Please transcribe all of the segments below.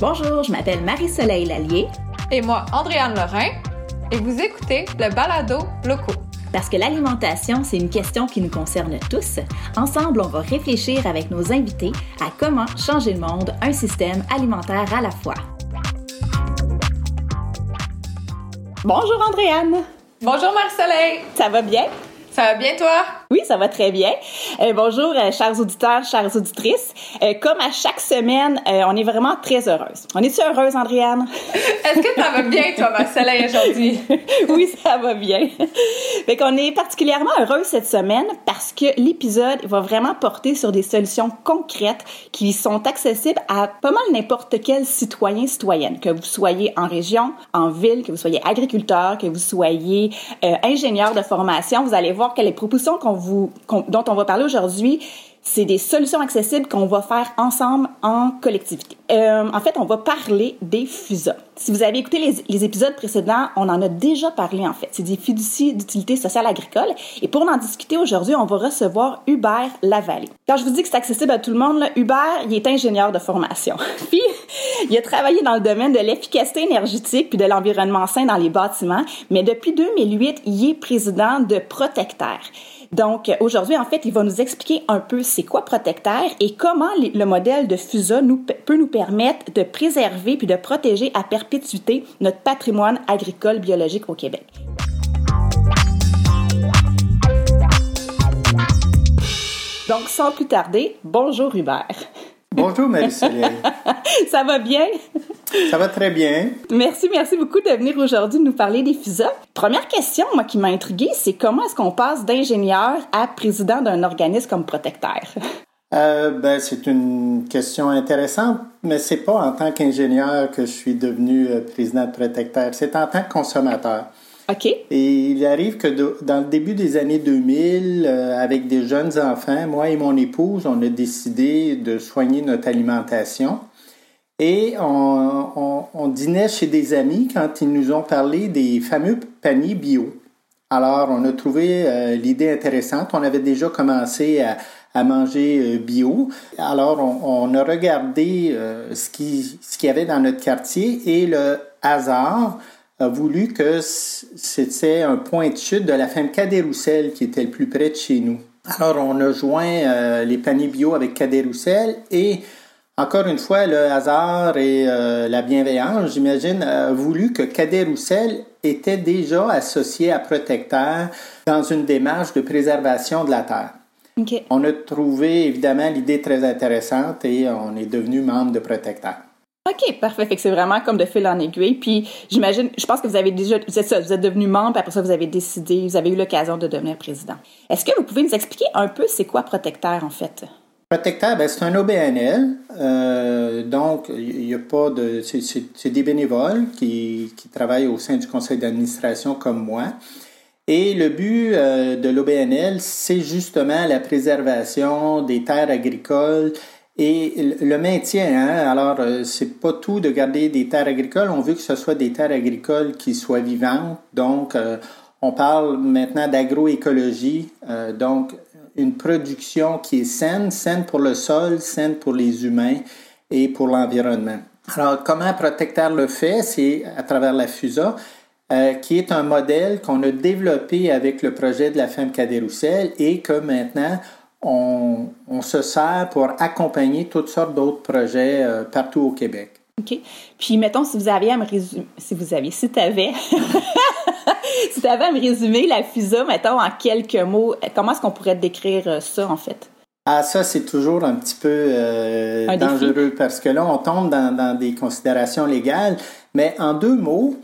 Bonjour, je m'appelle Marie-Soleil Lallier. Et moi, Andréane Lorrain. Et vous écoutez le balado Locaux. Parce que l'alimentation, c'est une question qui nous concerne tous. Ensemble, on va réfléchir avec nos invités à comment changer le monde, un système alimentaire à la fois. Bonjour Andréane. Bonjour Marie-Soleil. Ça va bien? Ça va bien toi? Oui, ça va très bien. Bonjour, chers auditeurs, chères auditrices. Comme à chaque semaine, on est vraiment très heureuse. On est-tu heureuse, Andréane? Est-ce que ça va bien, toi, Marie-Soleil, aujourd'hui? Oui, ça va bien. Fait qu'on est particulièrement heureuse cette semaine parce que l'épisode va vraiment porter sur des solutions concrètes qui sont accessibles à pas mal n'importe quel citoyen, citoyenne, que vous soyez en région, en ville, que vous soyez agriculteur, que vous soyez ingénieur de formation. Vous allez voir que les propositions dont on va parler aujourd'hui, c'est des solutions accessibles qu'on va faire ensemble en collectivité. En fait, on va parler des FUSA. Si vous avez écouté les épisodes précédents, on en a déjà parlé en fait. C'est des fiducies d'utilité sociale agricole. Et pour en discuter aujourd'hui, on va recevoir Hubert Lavallée. Quand je vous dis que c'est accessible à tout le monde, là, Hubert, il est ingénieur de formation. Puis, il a travaillé dans le domaine de l'efficacité énergétique puis de l'environnement sain dans les bâtiments. Mais depuis 2008, il est président de Protectaire. Donc, aujourd'hui, en fait, il va nous expliquer un peu c'est quoi Protectaire et comment le modèle de FUSA peut nous permettre de préserver puis de protéger à perpétuité notre patrimoine agricole biologique au Québec. Donc, sans plus tarder, bonjour Hubert. Bonjour Marie-Soleil. Ça va bien? Ça va très bien. Merci beaucoup de venir aujourd'hui nous parler des FUSA. Première question, moi, qui m'a intriguée, c'est comment est-ce qu'on passe d'ingénieur à président d'un organisme comme Protectaire? C'est une question intéressante, mais c'est pas en tant qu'ingénieur que je suis devenu président de Protectaire, c'est en tant que consommateur. OK. Et il arrive que dans le début des années 2000, avec des jeunes enfants, moi et mon épouse, on a décidé de soigner notre alimentation. Et on dînait chez des amis quand ils nous ont parlé des fameux paniers bio. Alors, on a trouvé l'idée intéressante. On avait déjà commencé à manger bio. Alors, on a regardé ce qu'il y avait dans notre quartier et le hasard a voulu que c'était un point de chute de la ferme Cadet-Roussel qui était le plus près de chez nous. Alors, on a joint les paniers bio avec Cadet-Roussel et encore une fois, le hasard et la bienveillance, j'imagine, a voulu que Cadet-Roussel était déjà associé à Protectaire dans une démarche de préservation de la terre. Okay. On a trouvé évidemment l'idée très intéressante et on est devenu membre de Protectaire. OK, parfait. Fait que c'est vraiment comme de fil en aiguille. Puis j'imagine, je pense que vous êtes devenu membre, puis après ça, vous avez eu l'occasion de devenir président. Est-ce que vous pouvez nous expliquer un peu c'est quoi Protectaire en fait? Protectaire, c'est un OBNL, donc il y a pas de, c'est des bénévoles qui travaillent au sein du conseil d'administration comme moi. Et le but de l'OBNL, c'est justement la préservation des terres agricoles et le maintien. Hein? Alors, c'est pas tout de garder des terres agricoles. On veut que ce soit des terres agricoles qui soient vivantes. Donc, on parle maintenant d'agroécologie. Donc, une production qui est saine pour le sol, saine pour les humains et pour l'environnement. Alors, comment Protectaire le fait? C'est à travers la FUSA, qui est un modèle qu'on a développé avec le projet de la ferme Cadet-Roussel et que maintenant, on se sert pour accompagner toutes sortes d'autres projets partout au Québec. OK. Puis, mettons, si tu avais à me résumer la FUSA, mettons, en quelques mots, comment est-ce qu'on pourrait décrire ça, en fait? Ah, ça, c'est toujours un petit peu dangereux défi. Parce que là, on tombe dans des considérations légales. Mais en 2 mots,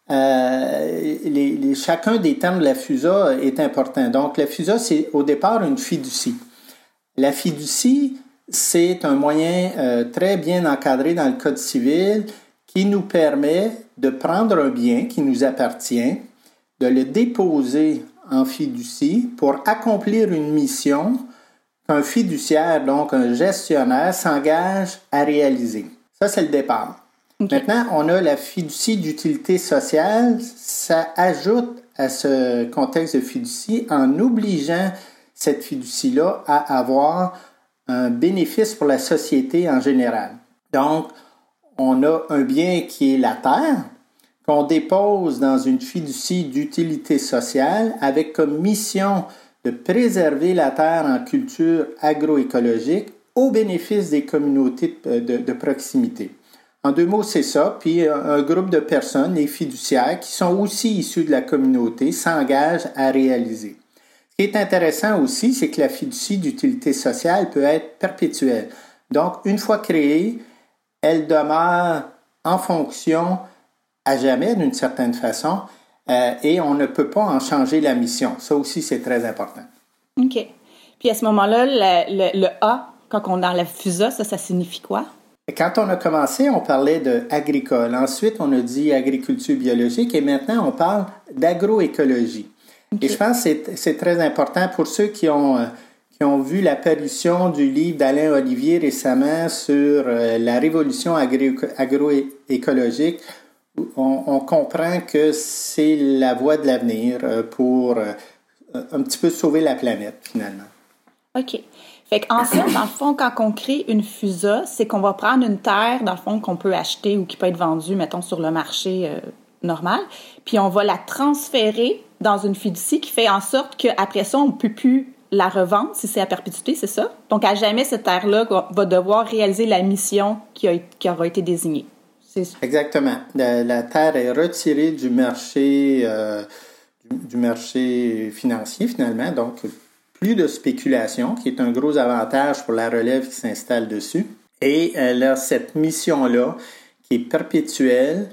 chacun des termes de la FUSA est important. Donc, la FUSA, c'est au départ une fiducie. La fiducie, c'est un moyen très bien encadré dans le Code civil qui nous permet de prendre un bien qui nous appartient, de le déposer en fiducie pour accomplir une mission qu'un fiduciaire, donc un gestionnaire, s'engage à réaliser. Ça, c'est le départ. Okay. Maintenant, on a la fiducie d'utilité sociale. Ça ajoute à ce contexte de fiducie en obligeant cette fiducie-là à avoir un bénéfice pour la société en général. Donc, on a un bien qui est la terre, qu'on dépose dans une fiducie d'utilité sociale avec comme mission de préserver la terre en culture agroécologique au bénéfice des communautés de proximité. En 2 mots, c'est ça. Puis un groupe de personnes, les fiduciaires, qui sont aussi issus de la communauté, s'engagent à réaliser. Ce qui est intéressant aussi, c'est que la fiducie d'utilité sociale peut être perpétuelle. Donc, une fois créée, elle demeure en fonction à jamais d'une certaine façon et on ne peut pas en changer la mission. Ça aussi, c'est très important. OK. Puis à ce moment-là, le A, quand on est dans la FUSA, ça signifie quoi? Quand on a commencé, on parlait d'agricole. Ensuite, on a dit agriculture biologique et maintenant, on parle d'agroécologie. Okay. Et je pense que c'est très important pour ceux qui ont vu l'apparition du livre d'Alain Olivier récemment sur la révolution agroécologique. On comprend que c'est la voie de l'avenir pour un petit peu sauver la planète, finalement. OK. Fait qu'ensuite, dans le fond, quand on crée une FUSA, c'est qu'on va prendre une terre, dans le fond, qu'on peut acheter ou qui peut être vendue, mettons, sur le marché normal, puis on va la transférer dans une fiducie qui fait en sorte qu'après ça, on ne peut plus la revendre si c'est à perpétuité, c'est ça? Donc, à jamais, cette terre-là va devoir réaliser la mission qui aura été désignée. Exactement. La terre est retirée du marché financier, finalement. Donc, plus de spéculation, qui est un gros avantage pour la relève qui s'installe dessus. Et elle a cette mission-là qui est perpétuelle.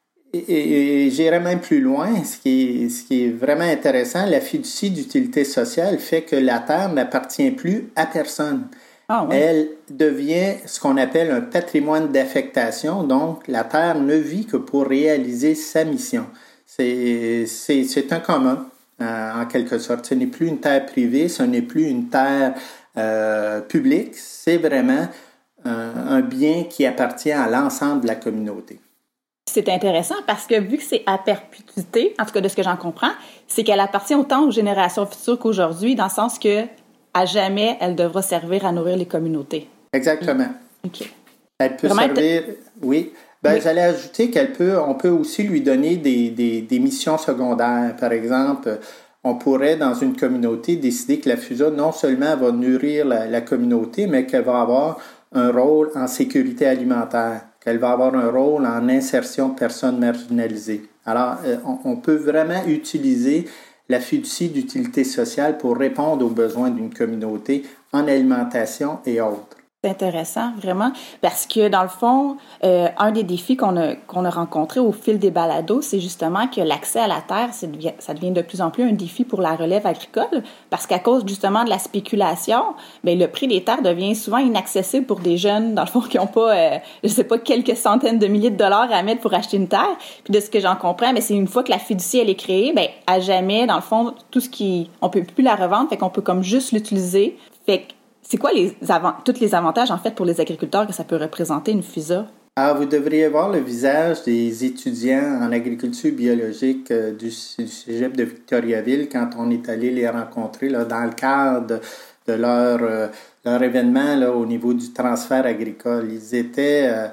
Et j'irai même plus loin. Ce qui est vraiment intéressant, la fiducie d'utilité sociale fait que la terre n'appartient plus à personne. Ah, oui. Elle devient ce qu'on appelle un patrimoine d'affectation, donc la terre ne vit que pour réaliser sa mission. C'est un commun, en quelque sorte. Ce n'est plus une terre privée, ce n'est plus une terre publique, c'est vraiment un bien qui appartient à l'ensemble de la communauté. C'est intéressant parce que vu que c'est à perpétuité, en tout cas de ce que j'en comprends, c'est qu'elle appartient autant aux générations futures qu'aujourd'hui, dans le sens que à jamais, elle devra servir à nourrir les communautés. Exactement. OK. Elle peut servir, oui. Oui. J'allais ajouter on peut aussi lui donner des missions secondaires. Par exemple, on pourrait, dans une communauté, décider que la FUSA, non seulement va nourrir la communauté, mais qu'elle va avoir un rôle en sécurité alimentaire, qu'elle va avoir un rôle en insertion de personnes marginalisées. Alors, on peut vraiment utiliser la fiducie d'utilité sociale pour répondre aux besoins d'une communauté en alimentation et autres. C'est intéressant, vraiment, parce que dans le fond, un des défis qu'on a rencontrés au fil des balados, c'est justement que l'accès à la terre, ça devient de plus en plus un défi pour la relève agricole, parce qu'à cause justement de la spéculation, bien, le prix des terres devient souvent inaccessible pour des jeunes, dans le fond, qui n'ont pas, je sais pas, quelques centaines de milliers de dollars à mettre pour acheter une terre. Puis de ce que j'en comprends, mais c'est une fois que la fiducie, elle est créée, bien, à jamais, dans le fond, on peut plus la revendre, fait qu'on peut comme juste l'utiliser. Fait que c'est quoi tous les avantages, en fait, pour les agriculteurs que ça peut représenter, une FUSA? Vous devriez voir le visage des étudiants en agriculture biologique du cégep de Victoriaville quand on est allé les rencontrer là, dans le cadre de leur événement là, au niveau du transfert agricole. Ils étaient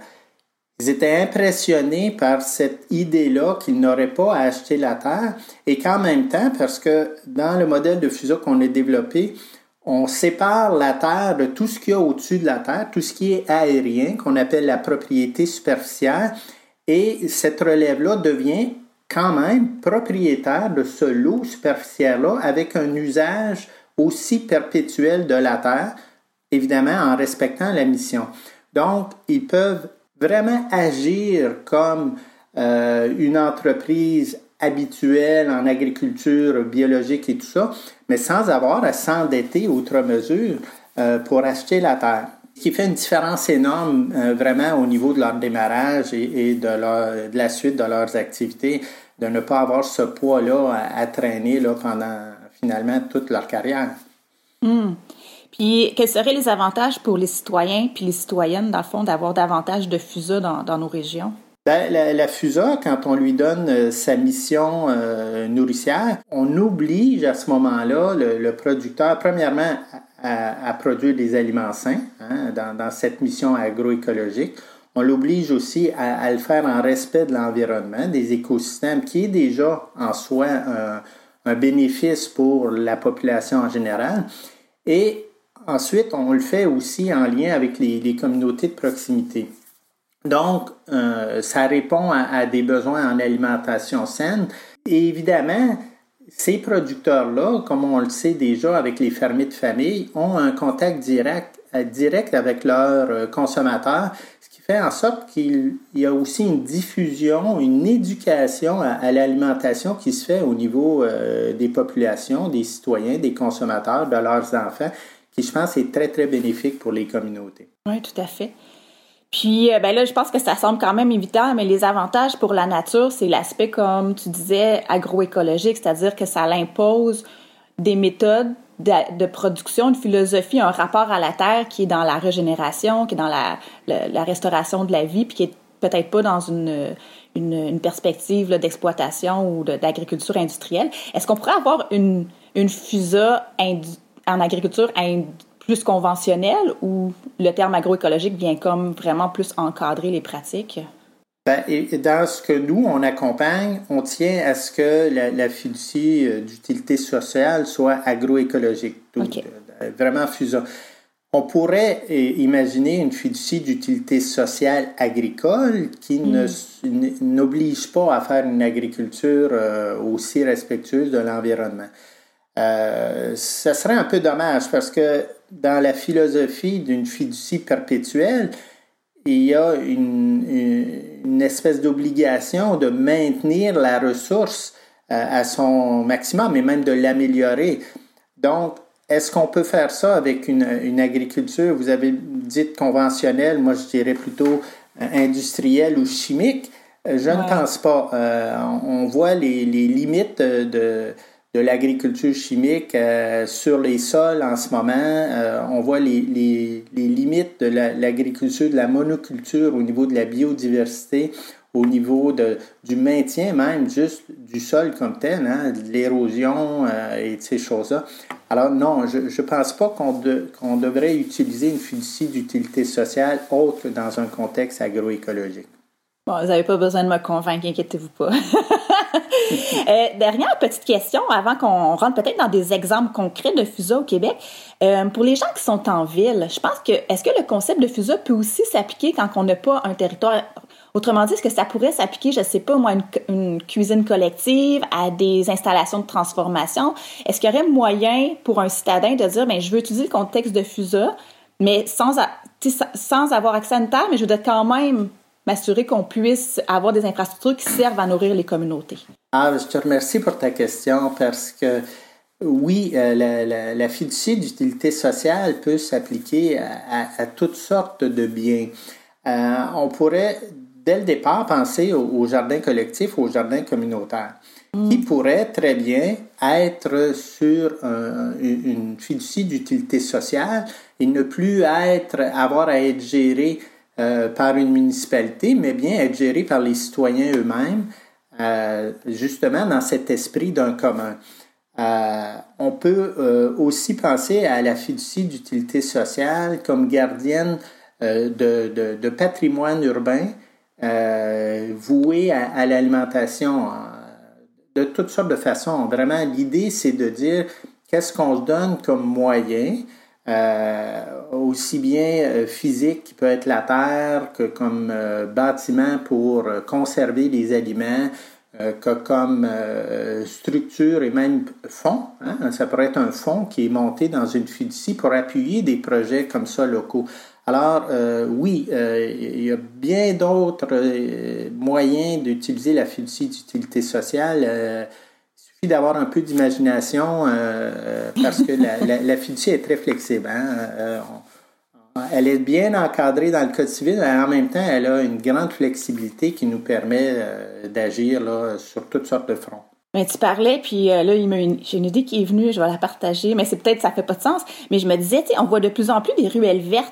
impressionnés par cette idée-là qu'ils n'auraient pas à acheter la terre et qu'en même temps, parce que dans le modèle de FUSA qu'on a développé, on sépare la terre de tout ce qu'il y a au-dessus de la terre, tout ce qui est aérien, qu'on appelle la propriété superficielle, et cette relève-là devient quand même propriétaire de ce lot superficiel-là avec un usage aussi perpétuel de la terre, évidemment en respectant la mission. Donc, ils peuvent vraiment agir comme une entreprise habituelle en agriculture biologique et tout ça, mais sans avoir à s'endetter outre mesure pour acheter la terre. Ce qui fait une différence énorme vraiment au niveau de leur démarrage et de la suite de leurs activités, de ne pas avoir ce poids-là à traîner là, pendant finalement toute leur carrière. Puis, quels seraient les avantages pour les citoyens puis les citoyennes, dans le fond, d'avoir davantage de FUSA dans nos régions? La FUSA, quand on lui donne sa mission nourricière, on oblige à ce moment-là le producteur, premièrement, à produire des aliments sains dans cette mission agroécologique. on l'oblige aussi à le faire en respect de l'environnement, des écosystèmes, qui est déjà en soi un bénéfice pour la population en général. Et ensuite, on le fait aussi en lien avec les communautés de proximité. Donc, ça répond à des besoins en alimentation saine. Et évidemment, ces producteurs-là, comme on le sait déjà avec les fermiers de famille, ont un contact direct avec leurs consommateurs, ce qui fait en sorte qu'il y a aussi une diffusion, une éducation à l'alimentation qui se fait au niveau des populations, des citoyens, des consommateurs, de leurs enfants, qui, je pense, est très, très bénéfique pour les communautés. Oui, tout à fait. Puis, là, je pense que ça semble quand même évident, mais les avantages pour la nature, c'est l'aspect, comme tu disais, agroécologique, c'est-à-dire que ça impose des méthodes de production, une philosophie, un rapport à la terre qui est dans la régénération, qui est dans la restauration de la vie, puis qui est peut-être pas dans une perspective là, d'exploitation ou d'agriculture industrielle. Est-ce qu'on pourrait avoir une FUSA en agriculture plus conventionnelle ou le terme agroécologique vient comme vraiment plus encadrer les pratiques? Et dans ce que nous, on accompagne, on tient à ce que la fiducie d'utilité sociale soit agroécologique. Donc, vraiment FUSA. On pourrait imaginer une fiducie d'utilité sociale agricole qui n'oblige pas à faire une agriculture aussi respectueuse de l'environnement. Ça serait un peu dommage parce que dans la philosophie d'une fiducie perpétuelle, il y a une espèce d'obligation de maintenir la ressource à son maximum et même de l'améliorer. Donc, est-ce qu'on peut faire ça avec une agriculture, vous avez dit conventionnelle, moi je dirais plutôt industrielle ou chimique? Je ne pense pas. On voit les limites de l'agriculture chimique sur les sols en ce moment. On voit les limites de l'agriculture, de la monoculture au niveau de la biodiversité, au niveau du maintien même juste du sol comme tel, hein, de l'érosion et de ces choses-là. Alors non, je ne pense pas qu'on devrait utiliser une fiducie d'utilité sociale autre que dans un contexte agroécologique. Bon, vous n'avez pas besoin de me convaincre, inquiétez-vous pas. Dernière petite question, avant qu'on rentre peut-être dans des exemples concrets de FUSA au Québec. Pour les gens qui sont en ville, je pense que, est-ce que le concept de FUSA peut aussi s'appliquer quand on n'a pas un territoire? Autrement dit, est-ce que ça pourrait s'appliquer, je ne sais pas, moi, une cuisine collective, à des installations de transformation? Est-ce qu'il y aurait moyen pour un citadin de dire, bien, je veux utiliser le contexte de FUSA, mais sans avoir accès à une terre, mais je veux quand même m'assurer qu'on puisse avoir des infrastructures qui servent à nourrir les communautés? Je te remercie pour ta question parce que oui, la fiducie d'utilité sociale peut s'appliquer à toutes sortes de biens. On pourrait, dès le départ, penser aux jardins collectifs, aux jardins communautaires, qui pourraient très bien être sur une fiducie d'utilité sociale et ne plus avoir à être gérés par une municipalité, mais bien être gérés par les citoyens eux-mêmes, justement dans cet esprit d'un commun. On peut aussi penser à la fiducie d'utilité sociale comme gardienne de patrimoine urbain voué à l'alimentation de toutes sortes de façons. Vraiment, l'idée, c'est de dire qu'est-ce qu'on se donne comme moyen, aussi bien physique qui peut être la terre que comme bâtiment pour conserver les aliments, que comme structure et même fonds. Hein? Ça pourrait être un fonds qui est monté dans une fiducie pour appuyer des projets comme ça locaux. Alors, oui, il y a bien d'autres moyens d'utiliser la fiducie d'utilité sociale. Il suffit d'avoir un peu d'imagination parce que la fiducie est très flexible. Hein? Elle est bien encadrée dans le Code civil, mais en même temps, elle a une grande flexibilité qui nous permet d'agir là, sur toutes sortes de fronts. Ben, tu parlais, puis là, j'ai une idée qui est venue, je vais la partager, mais c'est peut-être ça fait pas de sens, mais je me disais, on voit de plus en plus des ruelles vertes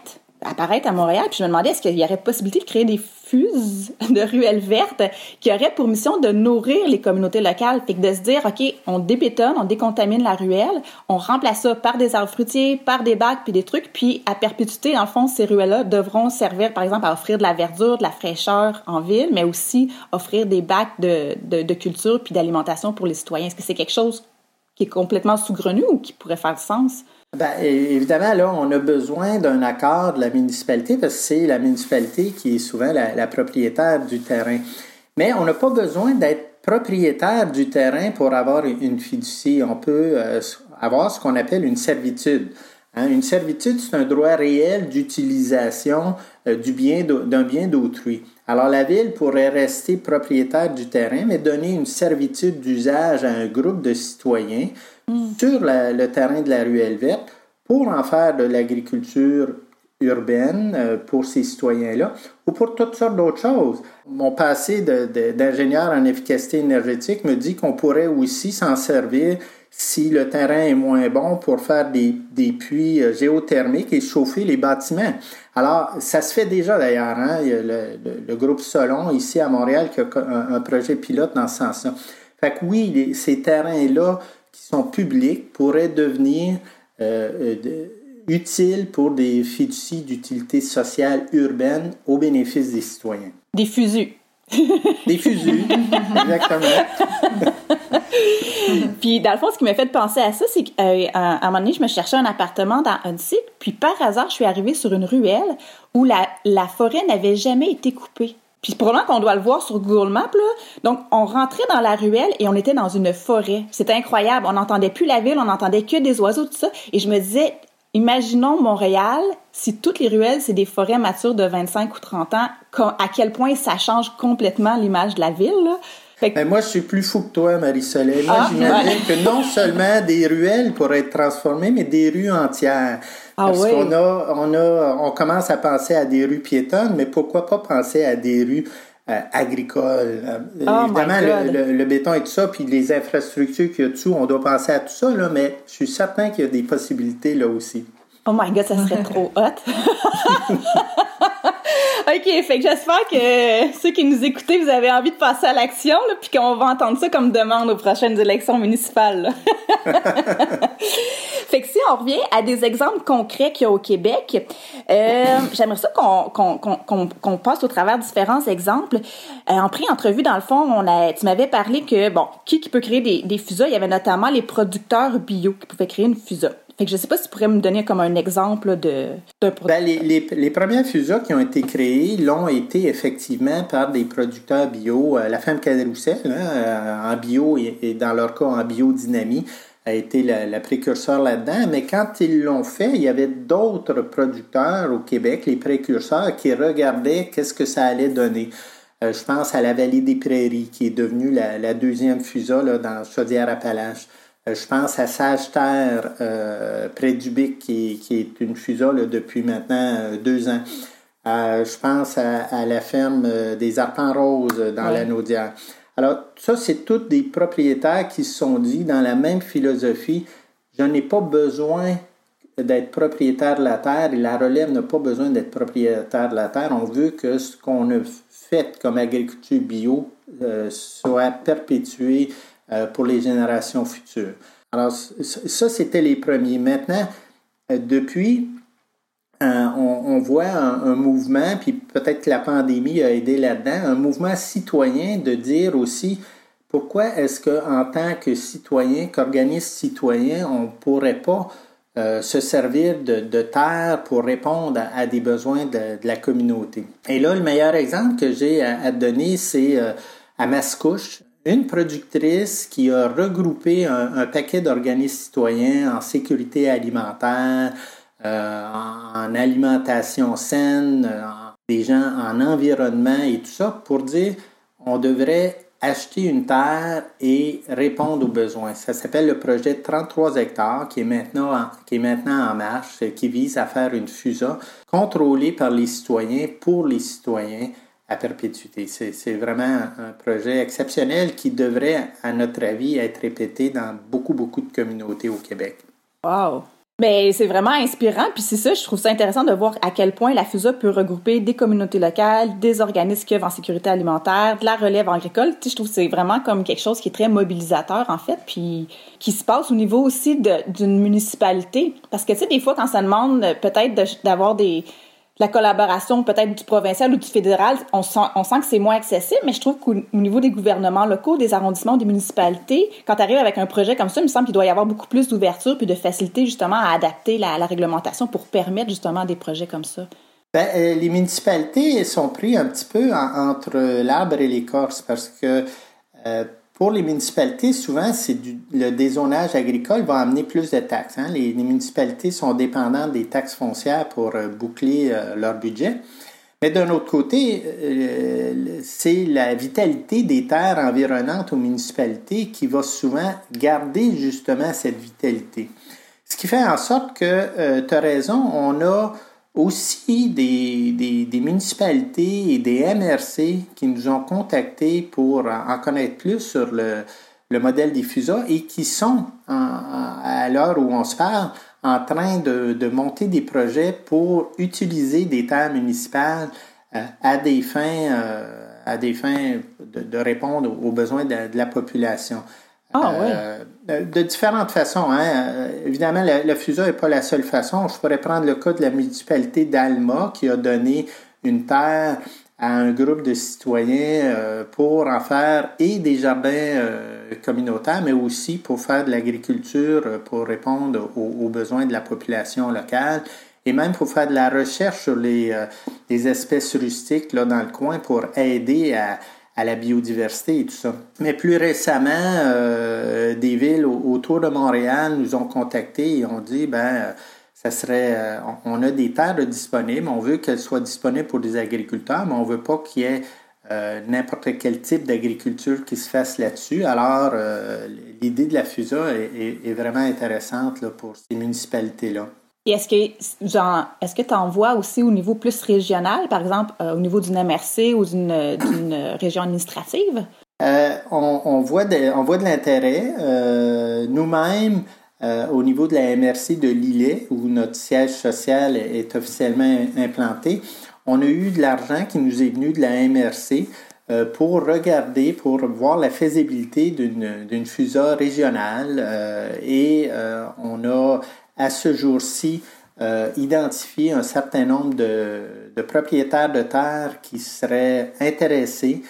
apparaître à Montréal. Puis je me demandais, est-ce qu'il y aurait possibilité de créer des fuses de ruelles vertes qui auraient pour mission de nourrir les communautés locales? Fait que de se dire, OK, on débétonne, on décontamine la ruelle, on remplace ça par des arbres fruitiers, par des bacs, puis des trucs, puis à perpétuité, dans le fond, ces ruelles-là devront servir, par exemple, à offrir de la verdure, de la fraîcheur en ville, mais aussi offrir des bacs de culture puis d'alimentation pour les citoyens. Est-ce que c'est quelque chose qui est complètement saugrenu ou qui pourrait faire sens? Bien, évidemment, là, on a besoin d'un accord de la municipalité parce que c'est la municipalité qui est souvent la propriétaire du terrain. Mais on n'a pas besoin d'être propriétaire du terrain pour avoir une fiducie. On peut avoir ce qu'on appelle une servitude. Hein? Une servitude, c'est un droit réel d'utilisation d'un bien d'autrui. Alors, la ville pourrait rester propriétaire du terrain, mais donner une servitude d'usage à un groupe de citoyens sur le terrain de la ruelle verte pour en faire de l'agriculture urbaine pour ces citoyens-là ou pour toutes sortes d'autres choses. Mon passé d'ingénieur en efficacité énergétique me dit qu'on pourrait aussi s'en servir si le terrain est moins bon pour faire des puits géothermiques et chauffer les bâtiments. Alors, ça se fait déjà d'ailleurs. Hein? Il y a le groupe Solon ici à Montréal qui a un projet pilote dans ce sens-là. Fait que oui, ces terrains-là qui sont publics pourraient devenir utiles pour des fiducies d'utilité sociale urbaine au bénéfice des citoyens. Des fusus. Des fusus, exactement. Puis, dans le fond, ce qui m'a fait penser à ça, c'est qu'à un moment donné, je me cherchais un appartement dans Huntsic, puis par hasard, je suis arrivée sur une ruelle où la forêt n'avait jamais été coupée. Puis probablement qu'on doit le voir sur Google Maps, là. Donc, on rentrait dans la ruelle et on était dans une forêt. C'était incroyable. On n'entendait plus la ville, on n'entendait que des oiseaux, tout ça. Et je me disais, imaginons Montréal, si toutes les ruelles, c'est des forêts matures de 25 ou 30 ans, à quel point ça change complètement l'image de la ville, là. Ben moi, je suis plus fou que toi, Marie-Soleil. Moi, j'imagine que non seulement des ruelles pourraient être transformées, mais des rues entières. Parce qu'on on commence à penser à des rues piétonnes, mais pourquoi pas penser à des rues agricoles? Évidemment, le béton et tout ça, puis les infrastructures qu'il y a dessous, on doit penser à tout ça, là, mais je suis certain qu'il y a des possibilités là aussi. Oh my God, ça serait trop hot! OK, fait que j'espère que ceux qui nous écoutez, vous avez envie de passer à l'action, là, puis qu'on va entendre ça comme demande aux prochaines élections municipales. Fait que si on revient à des exemples concrets qu'il y a au Québec, j'aimerais ça qu'on passe au travers de différents exemples. En pré-entrevue, dans le fond, tu m'avais parlé que, bon, qui peut créer des fusas? Il y avait notamment les producteurs bio qui pouvaient créer une fusa. Fait que je sais pas si tu pourrais me donner comme un exemple d'un produit. Ben, les premières fusas qui ont été créées l'ont été effectivement par des producteurs bio. La Femme Cadet-Roussel, en bio et dans leur cas en biodynamie, a été la précurseur là-dedans. Mais quand ils l'ont fait, il y avait d'autres producteurs au Québec, les précurseurs, qui regardaient qu'est-ce que ça allait donner. Je pense à la Vallée des Prairies, qui est devenue la deuxième fusa là, dans Chaudière-Appalaches. Je pense à Sage-Terre, près d'Ubique, qui est une fusa là, depuis maintenant 2 ans. Je pense à la ferme des Arpents Roses dans la Naudière. Alors, ça, c'est tous des propriétaires qui se sont dit, dans la même philosophie, je n'ai pas besoin d'être propriétaire de la terre et la relève n'a pas besoin d'être propriétaire de la terre. On veut que ce qu'on a fait comme agriculture bio soit perpétué pour les générations futures. Alors, ça, c'était les premiers. Maintenant, depuis, on voit un mouvement, puis peut-être que la pandémie a aidé là-dedans, un mouvement citoyen de dire aussi pourquoi est-ce qu'en tant que citoyen, qu'organisme citoyen, on ne pourrait pas se servir de terre pour répondre à des besoins de la communauté. Et là, le meilleur exemple que j'ai à donner, c'est à Mascouche, une productrice qui a regroupé un paquet d'organismes citoyens en sécurité alimentaire, en alimentation saine, des gens en environnement et tout ça, pour dire on devrait acheter une terre et répondre aux besoins. Ça s'appelle le projet 33 hectares qui est maintenant en marche, qui vise à faire une fusa contrôlée par les citoyens pour les citoyens à perpétuité. C'est vraiment un projet exceptionnel qui devrait, à notre avis, être répété dans beaucoup, beaucoup de communautés au Québec. Wow! Ben, c'est vraiment inspirant, puis c'est ça, je trouve ça intéressant de voir à quel point la FUSA peut regrouper des communautés locales, des organismes qui œuvrent en sécurité alimentaire, de la relève agricole. Tu sais, je trouve que c'est vraiment comme quelque chose qui est très mobilisateur, en fait, puis qui se passe au niveau aussi d'une municipalité. Parce que, tu sais, des fois, quand ça demande peut-être d'avoir la collaboration peut-être du provincial ou du fédéral, on sent que c'est moins accessible, mais je trouve qu'au niveau des gouvernements locaux, des arrondissements, des municipalités, quand tu arrives avec un projet comme ça, il me semble qu'il doit y avoir beaucoup plus d'ouverture puis de facilité justement à adapter la réglementation pour permettre justement des projets comme ça. Les municipalités sont pris un petit peu entre l'arbre et l'écorce parce que pour les municipalités, souvent, le dézonage agricole va amener plus de taxes. Hein? Les municipalités sont dépendantes des taxes foncières pour boucler leur budget. Mais d'un autre côté, c'est la vitalité des terres environnantes aux municipalités qui va souvent garder justement cette vitalité. Ce qui fait en sorte que, tu as raison, on a aussi des municipalités et des MRC qui nous ont contactés pour en connaître plus sur le modèle des FUSA et qui sont, à l'heure où on se parle, en train de monter des projets pour utiliser des terres municipales à des fins de répondre aux besoins de la population. Ah, oui. De différentes façons. Hein. Évidemment, le FUSA n'est pas la seule façon. Je pourrais prendre le cas de la municipalité d'Alma qui a donné une terre à un groupe de citoyens pour en faire et des jardins communautaires, mais aussi pour faire de l'agriculture, pour répondre aux besoins de la population locale et même pour faire de la recherche sur les espèces rustiques là, dans le coin pour aider à la biodiversité et tout ça. Mais plus récemment, des villes autour de Montréal nous ont contactés et ont dit, ça serait, on a des terres disponibles, on veut qu'elles soient disponibles pour des agriculteurs, mais on veut pas qu'il y ait n'importe quel type d'agriculture qui se fasse là-dessus. Alors, l'idée de la FUSA est vraiment intéressante là, pour ces municipalités-là. Et est-ce que tu en vois aussi au niveau plus régional, par exemple, au niveau d'une MRC ou d'une région administrative? On voit de l'intérêt. Nous-mêmes, au niveau de la MRC de Lillet, où notre siège social est officiellement implanté, on a eu de l'argent qui nous est venu de la MRC pour regarder, pour voir la faisabilité d'une FUSA régionale. On a à ce jour-ci, identifier un certain nombre de propriétaires de terres qui seraient intéressés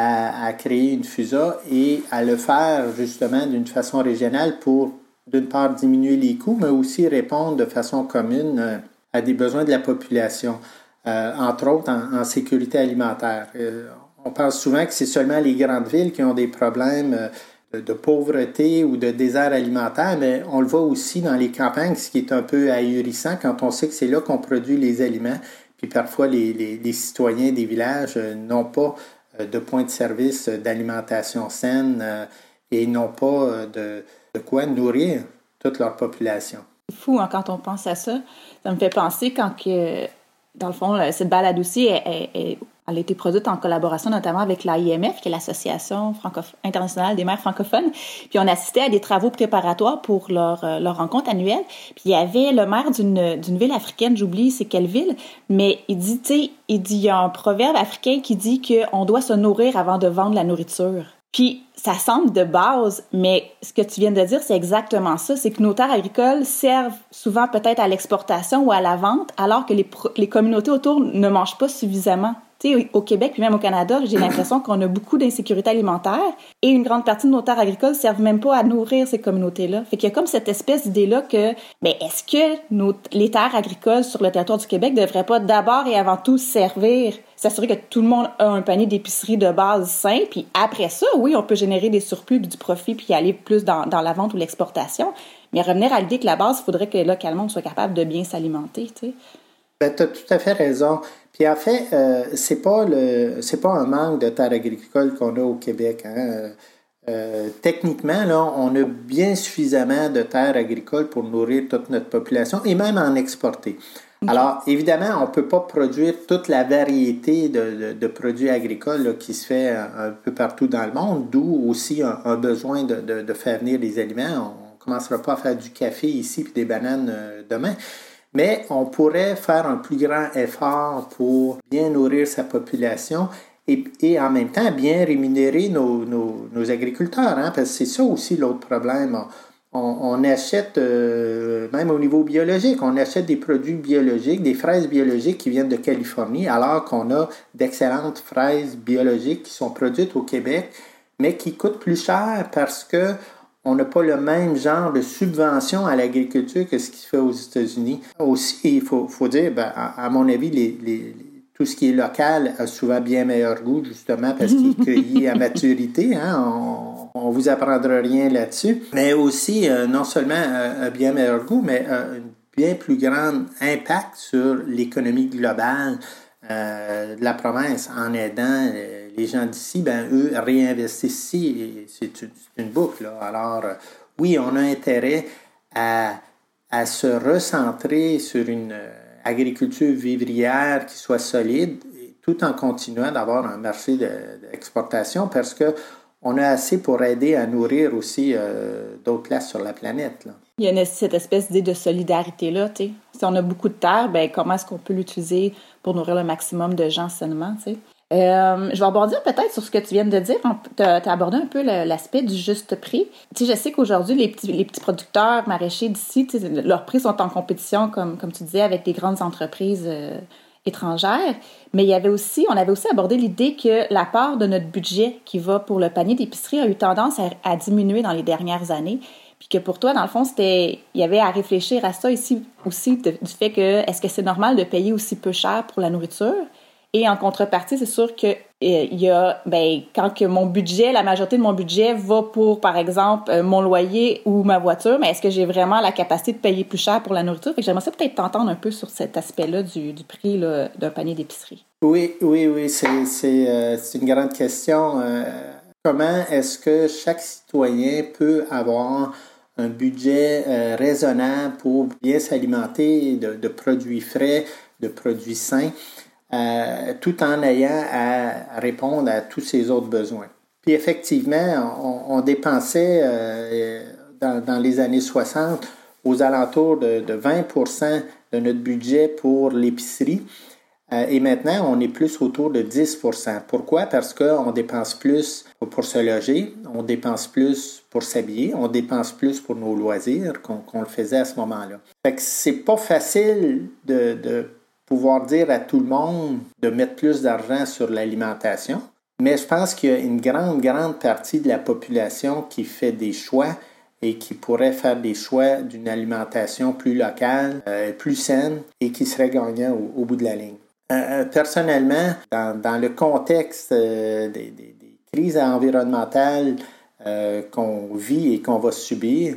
à créer une FUSA et à le faire justement d'une façon régionale pour, d'une part, diminuer les coûts, mais aussi répondre de façon commune à des besoins de la population, entre autres en sécurité alimentaire. On pense souvent que c'est seulement les grandes villes qui ont des problèmes de pauvreté ou de désert alimentaire, mais on le voit aussi dans les campagnes, ce qui est un peu ahurissant quand on sait que c'est là qu'on produit les aliments, puis parfois les citoyens des villages n'ont pas de point de service d'alimentation saine et n'ont pas de quoi nourrir toute leur population. C'est fou hein, quand on pense à ça. Ça me fait penser quand que, dans le fond, cette balade aussi elle a été produite en collaboration notamment avec l'AIMF, qui est l'Association internationale des maires francophones. Puis on assistait à des travaux préparatoires pour leur rencontre annuelle. Puis il y avait le maire d'une ville africaine, j'oublie c'est quelle ville, mais il dit, il y a un proverbe africain qui dit qu'on doit se nourrir avant de vendre la nourriture. Puis ça semble de base, mais ce que tu viens de dire, c'est exactement ça. C'est que nos terres agricoles servent souvent peut-être à l'exportation ou à la vente, alors que les communautés autour ne mangent pas suffisamment. Tu sais, au Québec, puis même au Canada, j'ai l'impression qu'on a beaucoup d'insécurité alimentaire et une grande partie de nos terres agricoles servent même pas à nourrir ces communautés-là. Fait qu'il y a comme cette espèce d'idée-là que, est-ce que les terres agricoles sur le territoire du Québec devraient pas d'abord et avant tout s'assurer que tout le monde a un panier d'épicerie de base sain, puis après ça, oui, on peut générer des surplus, du profit, puis aller plus dans la vente ou l'exportation. Mais revenir à l'idée que la base, il faudrait que localement, on soit capable de bien s'alimenter, tu sais. Tu as tout à fait raison. Puis en fait, c'est pas un manque de terres agricoles qu'on a au Québec. Hein. Techniquement, là, on a bien suffisamment de terres agricoles pour nourrir toute notre population et même en exporter. Okay. Alors, évidemment, on ne peut pas produire toute la variété de produits agricoles là, qui se fait un peu partout dans le monde, d'où aussi un besoin de faire venir des aliments. commencera pas à faire du café ici puis des bananes demain. Mais on pourrait faire un plus grand effort pour bien nourrir sa population et en même temps bien rémunérer nos agriculteurs, hein, parce que c'est ça aussi l'autre problème. On achète, même au niveau biologique, on achète des produits biologiques, des fraises biologiques qui viennent de Californie, alors qu'on a d'excellentes fraises biologiques qui sont produites au Québec, mais qui coûtent plus cher parce que on n'a pas le même genre de subvention à l'agriculture que ce qui se fait aux États-Unis. Aussi, il faut dire, à mon avis, tout ce qui est local a souvent bien meilleur goût, justement, parce qu'il est cueilli à maturité. Hein? On vous apprendra rien là-dessus. Mais aussi, non seulement a bien meilleur goût, mais un bien plus grand impact sur l'économie globale de la province en aidant les gens d'ici, eux réinvestissent ici et c'est une boucle. Là. Alors, oui, on a intérêt à se recentrer sur une agriculture vivrière qui soit solide tout en continuant d'avoir un marché d'exportation parce qu'on a assez pour aider à nourrir aussi d'autres places sur la planète. Là. Il y a cette espèce d'idée de solidarité-là, tu sais. Si on a beaucoup de terre, comment est-ce qu'on peut l'utiliser pour nourrir le maximum de gens sainement, tu sais? Je vais rebondir peut-être sur ce que tu viens de dire. Tu as abordé un peu l'aspect du juste prix. Tu sais, je sais qu'aujourd'hui, les petits producteurs maraîchers d'ici, tu sais, leurs prix sont en compétition, comme tu disais, avec les grandes entreprises étrangères. Mais on avait aussi abordé l'idée que la part de notre budget qui va pour le panier d'épicerie a eu tendance à diminuer dans les dernières années. Puis que pour toi, dans le fond, il y avait à réfléchir à ça ici aussi, du fait que est-ce que c'est normal de payer aussi peu cher pour la nourriture? Et en contrepartie, c'est sûr que il y a, quand que la majorité de mon budget va pour, par exemple, mon loyer ou ma voiture, mais est-ce que j'ai vraiment la capacité de payer plus cher pour la nourriture? Fait que j'aimerais ça peut-être t'entendre un peu sur cet aspect-là du prix là, d'un panier d'épicerie. Oui, c'est une grande question. Comment est-ce que chaque citoyen peut avoir un budget raisonnable pour bien s'alimenter de produits frais, de produits sains, tout en ayant à répondre à tous ses autres besoins. Puis effectivement, on dépensait dans les années 60 aux alentours de 20% de notre budget pour l'épicerie. Et maintenant, on est plus autour de 10%. Pourquoi? Parce qu'on dépense plus pour se loger, on dépense plus pour s'habiller, on dépense plus pour nos loisirs qu'on le faisait à ce moment-là. Fait que c'est pas facile de pouvoir dire à tout le monde de mettre plus d'argent sur l'alimentation, mais je pense qu'il y a une grande partie de la population qui fait des choix et qui pourrait faire des choix d'une alimentation plus locale, plus saine et qui serait gagnant au bout de la ligne. Personnellement, dans le contexte des crises environnementales qu'on vit et qu'on va subir,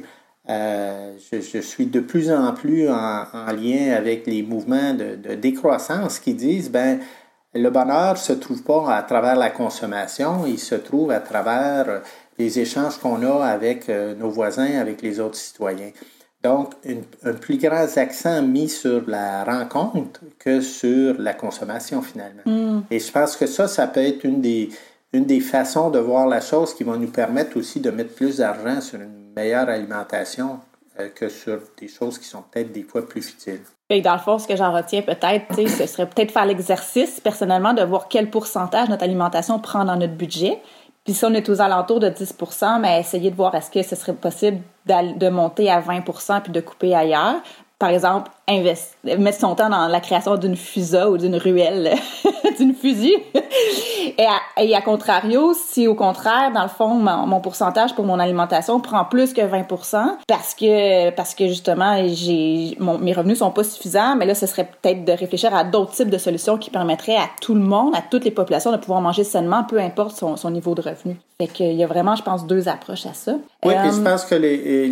je suis de plus en plus en lien avec les mouvements de décroissance qui disent le bonheur ne se trouve pas à travers la consommation, il se trouve à travers les échanges qu'on a avec nos voisins, avec les autres citoyens. Donc, un plus grand accent mis sur la rencontre que sur la consommation, finalement. Et je pense que ça peut être une des façons de voir la chose qui va nous permettre aussi de mettre plus d'argent sur une meilleure alimentation que sur des choses qui sont peut-être des fois plus futiles. Et dans le fond, ce que j'en retiens peut-être, ce serait peut-être faire l'exercice personnellement de voir quel pourcentage notre alimentation prend dans notre budget. Puis si on est aux alentours de 10%, mais essayer de voir est-ce que ce serait possible de monter à 20% puis de couper ailleurs. Par exemple, mettre son temps dans la création d'une FUSA ou d'une ruelle, d'une fusée. Et à contrario, si au contraire, dans le fond, mon pourcentage pour mon alimentation prend plus que 20% parce que justement, mes revenus sont pas suffisants, mais là, ce serait peut-être de réfléchir à d'autres types de solutions qui permettraient à tout le monde, à toutes les populations de pouvoir manger sainement, peu importe son niveau de revenu. Fait qu'il y a vraiment, je pense, deux approches à ça. Oui, et je pense que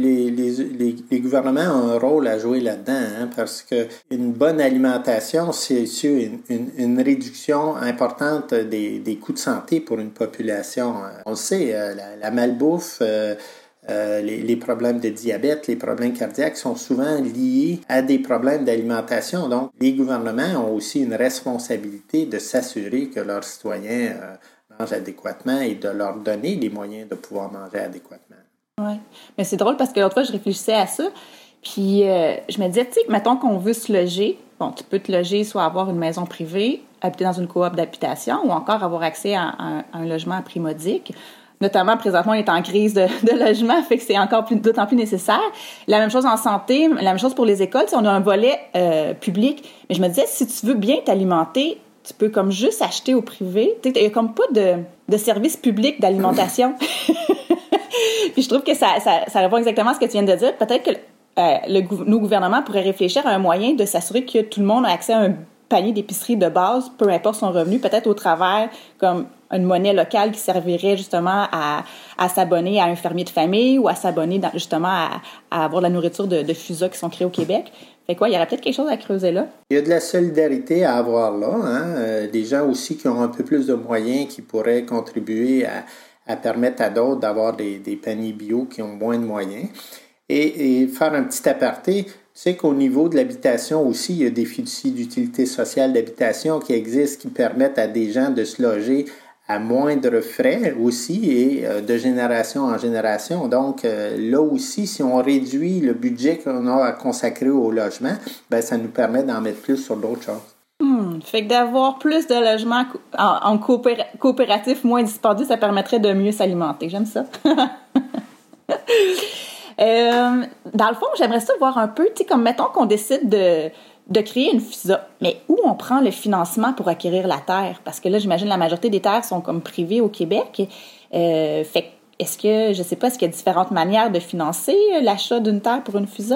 les gouvernements ont un rôle à jouer là-dedans, hein, parce que une bonne alimentation, c'est une réduction importante des coûts de santé pour une population. On le sait, la malbouffe, les problèmes de diabète, les problèmes cardiaques sont souvent liés à des problèmes d'alimentation. Donc, les gouvernements ont aussi une responsabilité de s'assurer que leurs citoyens mangent adéquatement et de leur donner les moyens de pouvoir manger adéquatement. Oui. Mais c'est drôle parce que l'autre fois, je réfléchissais à ça. Puis je me disais, tu sais, mettons qu'on veut se loger. Bon, tu peux te loger, soit avoir une maison privée, habiter dans une coop d'habitation ou encore avoir accès à un logement à prix modique. Notamment, présentement, on est en crise de logement, fait que c'est d'autant plus nécessaire. La même chose en santé, la même chose pour les écoles. On a un volet public. Mais je me disais, si tu veux bien t'alimenter, tu peux comme juste acheter au privé. Il n'y a comme pas de service public d'alimentation. Puis je trouve que ça répond exactement à ce que tu viens de dire. Peut-être que nos gouvernements pourraient réfléchir à un moyen de s'assurer que tout le monde a accès à un panier d'épicerie de base, peu importe son revenu, peut-être au travers comme une monnaie locale qui servirait justement à s'abonner à un fermier de famille ou à s'abonner justement à avoir de la nourriture de FUSA qui sont créés au Québec. Fait quoi, il y aurait peut-être quelque chose à creuser là. Il y a de la solidarité à avoir là, hein? Des gens aussi qui ont un peu plus de moyens qui pourraient contribuer à permettre à d'autres d'avoir des paniers bio qui ont moins de moyens. Et faire un petit aparté, tu sais qu'au niveau de l'habitation aussi, il y a des fiducies d'utilité sociale d'habitation qui existent, qui permettent à des gens de se loger à moindre frais aussi et de génération en génération. Donc là aussi, si on réduit le budget qu'on a à consacrer au logement, ben ça nous permet d'en mettre plus sur d'autres choses. Fait que d'avoir plus de logements en coopératif moins dispendieux, ça permettrait de mieux s'alimenter. J'aime ça. Dans le fond, j'aimerais ça voir un peu, tu sais, comme mettons qu'on décide de créer une FUSA, mais où on prend le financement pour acquérir la terre? Parce que là, j'imagine la majorité des terres sont comme privées au Québec. Fait est-ce que, je sais pas, est-ce qu'il y a différentes manières de financer l'achat d'une terre pour une FUSA?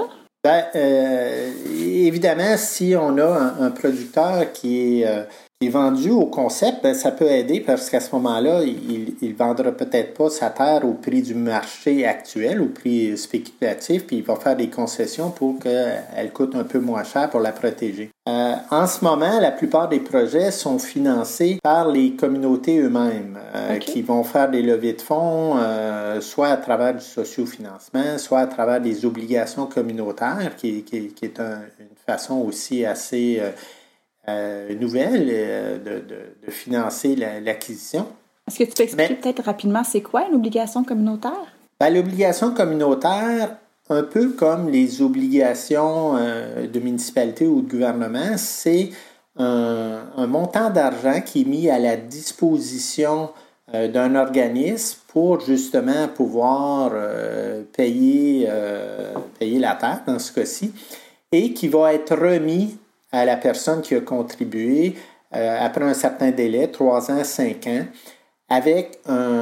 Évidemment, si on a un producteur qui est vendu au concept, ben, ça peut aider parce qu'à ce moment-là, il ne vendra peut-être pas sa terre au prix du marché actuel, au prix spéculatif, puis il va faire des concessions pour qu'elle coûte un peu moins cher pour la protéger. En ce moment, la plupart des projets sont financés par les communautés eux-mêmes, qui vont faire des levées de fonds, soit à travers du sociofinancement, soit à travers des obligations communautaires, qui est une façon aussi assez nouvelle de financer l'acquisition. Est-ce que tu peux expliquer peut-être rapidement c'est quoi une obligation communautaire? Ben, l'obligation communautaire, un peu comme les obligations de municipalité ou de gouvernement, c'est un montant d'argent qui est mis à la disposition d'un organisme pour justement pouvoir payer la terre dans ce cas-ci et qui va être remis à la personne qui a contribué après un certain délai, 3 ans, 5 ans, avec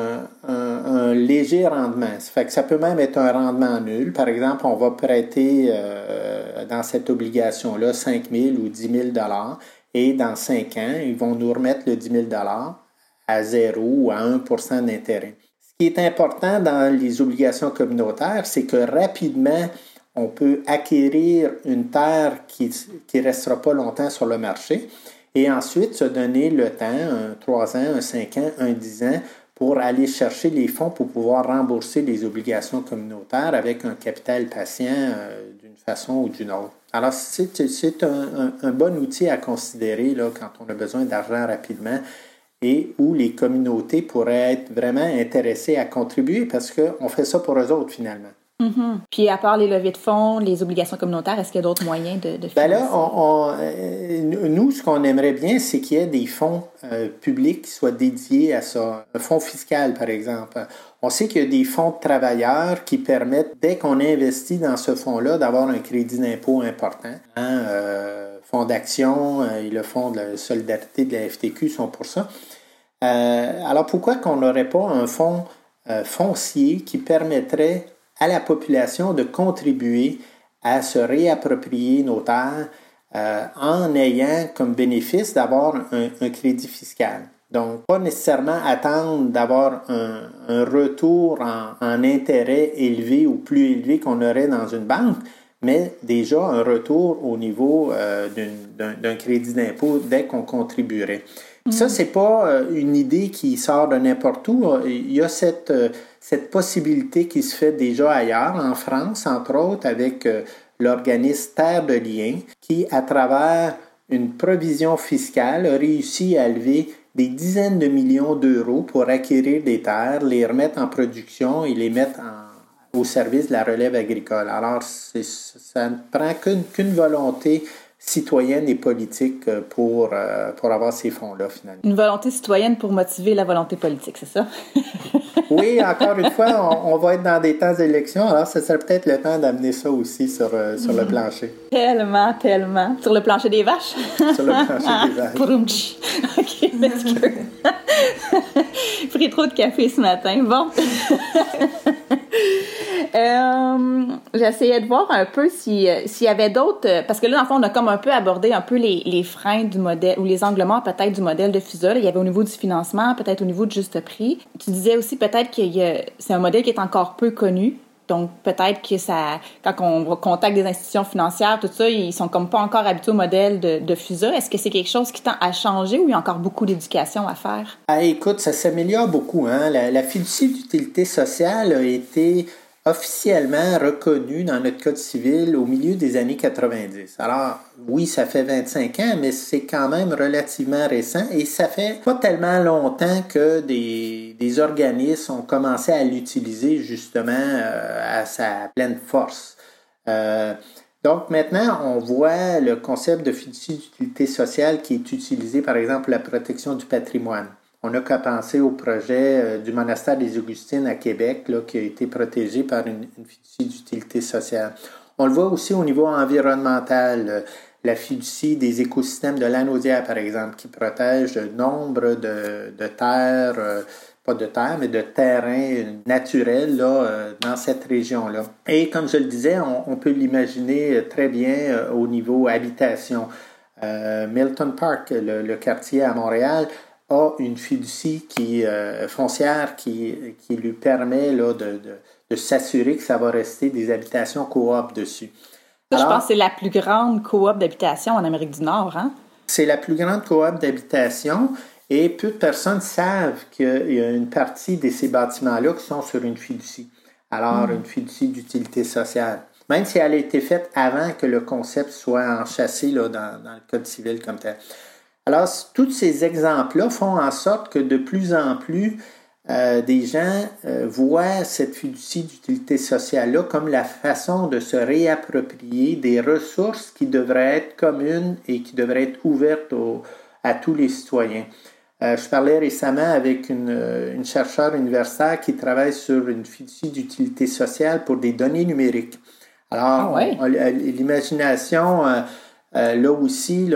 un léger rendement. Ça fait que ça peut même être un rendement nul. Par exemple, on va prêter dans cette obligation-là 5 000 ou 10 000 $ et dans 5 ans, ils vont nous remettre le 10 000 $ à 0 ou à 1 % d'intérêt. Ce qui est important dans les obligations communautaires, c'est que rapidement, on peut acquérir une terre qui ne restera pas longtemps sur le marché et ensuite se donner le temps, un 3 ans, un 5 ans, un 10 ans, pour aller chercher les fonds pour pouvoir rembourser les obligations communautaires avec un capital patient d'une façon ou d'une autre. Alors, c'est un bon outil à considérer là, quand on a besoin d'argent rapidement et où les communautés pourraient être vraiment intéressées à contribuer parce qu'on fait ça pour eux autres finalement. Mm-hmm. Puis à part les levées de fonds, les obligations communautaires, est-ce qu'il y a d'autres moyens de financer? Ben là, nous, ce qu'on aimerait bien, c'est qu'il y ait des fonds publics qui soient dédiés à ça. Un fonds fiscal, par exemple. On sait qu'il y a des fonds de travailleurs qui permettent, dès qu'on investit dans ce fonds-là, d'avoir un crédit d'impôt important. Fonds d'action et le fonds de la solidarité de la FTQ sont pour ça. Alors pourquoi qu'on n'aurait pas un fonds foncier qui permettrait à la population de contribuer à se réapproprier nos terres en ayant comme bénéfice d'avoir un crédit fiscal. Donc, pas nécessairement attendre d'avoir un retour en intérêt élevé ou plus élevé qu'on aurait dans une banque, mais déjà un retour au niveau d'un crédit d'impôt dès qu'on contribuerait. Ça, c'est pas une idée qui sort de n'importe où. Il y a cette possibilité qui se fait déjà ailleurs, en France, entre autres, avec l'organisme Terre de Liens, qui, à travers une provision fiscale, a réussi à lever des dizaines de millions d'euros pour acquérir des terres, les remettre en production et les mettre au service de la relève agricole. Alors, ça ne prend qu'une volonté citoyenne et politique pour avoir ces fonds-là, finalement. Une volonté citoyenne pour motiver la volonté politique, c'est ça? Oui, encore une fois, on va être dans des temps d'élection, alors ce serait peut-être le temps d'amener ça aussi sur le plancher. Tellement. Sur le plancher des vaches? Sur le plancher des vaches. OK, excuse. J'ai pris trop de café ce matin. Bon. J'essayais de voir un peu s'il y avait d'autres... Parce que là, dans le fond, on a comme un peu abordé un peu les freins du modèle, ou les angles morts peut-être du modèle de FUSA. Il y avait au niveau du financement, peut-être au niveau du juste prix. Tu disais aussi peut-être que c'est un modèle qui est encore peu connu. Donc, peut-être que ça, quand on contacte des institutions financières, tout ça, ils sont comme pas encore habitués au modèle de FUSA. Est-ce que c'est quelque chose qui tend à changer ou il y a encore beaucoup d'éducation à faire? Écoute, ça s'améliore beaucoup. Hein? La fiducie d'utilité sociale a été officiellement reconnue dans notre Code civil au milieu des années 90. Alors, oui, ça fait 25 ans, mais c'est quand même relativement récent et ça fait pas tellement longtemps que des organismes ont commencé à l'utiliser justement à sa pleine force. Donc maintenant, on voit le concept de fiducie d'utilité sociale qui est utilisé, par exemple, pour la protection du patrimoine. On n'a qu'à penser au projet du monastère des Augustines à Québec, là, qui a été protégé par une fiducie d'utilité sociale. On le voit aussi au niveau environnemental, la fiducie des écosystèmes de Lanaudière, par exemple, qui protège nombre de terres, pas de terre, mais de terrains naturels là, dans cette région-là. Et comme je le disais, on peut l'imaginer très bien au niveau habitation. Milton Park, le quartier à Montréal, a une fiducie foncière qui lui permet là, de s'assurer que ça va rester des habitations coop dessus. Ça, je pense que c'est la plus grande coop d'habitation en Amérique du Nord, hein? C'est la plus grande coop d'habitation et peu de personnes savent qu'il y a une partie de ces bâtiments-là qui sont sur une fiducie. Alors, une fiducie d'utilité sociale. Même si elle a été faite avant que le concept soit enchâssé là, dans le Code civil comme tel. Alors, tous ces exemples-là font en sorte que de plus en plus des gens voient cette fiducie d'utilité sociale-là comme la façon de se réapproprier des ressources qui devraient être communes et qui devraient être ouvertes à tous les citoyens. Je parlais récemment avec une chercheure universitaire qui travaille sur une fiducie d'utilité sociale pour des données numériques. Alors, l'imagination... là aussi,